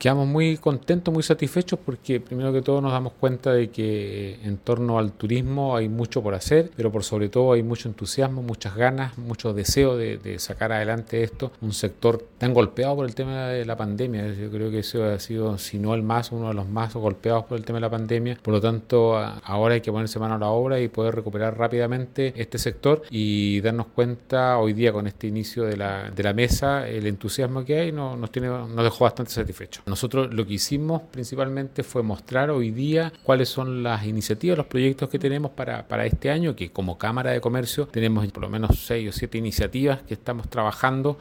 Quedamos muy contentos, muy satisfechos porque primero que todo nos damos cuenta de que en torno al turismo hay mucho por hacer, pero por sobre todo hay mucho entusiasmo, muchas ganas, mucho deseo de sacar adelante esto. Un sector tan golpeado por el tema de la pandemia, yo creo que eso ha sido, si no el más, uno de los más golpeados por el tema de la pandemia. Por lo tanto, ahora hay que ponerse mano a la obra y poder recuperar rápidamente este sector y darnos cuenta hoy día con este inicio de la mesa, el entusiasmo que hay nos dejó bastante satisfechos. Nosotros lo que hicimos principalmente fue mostrar hoy día cuáles son las iniciativas, los proyectos que tenemos para este año, que como Cámara de Comercio tenemos por lo menos 6 o 7 iniciativas que estamos trabajando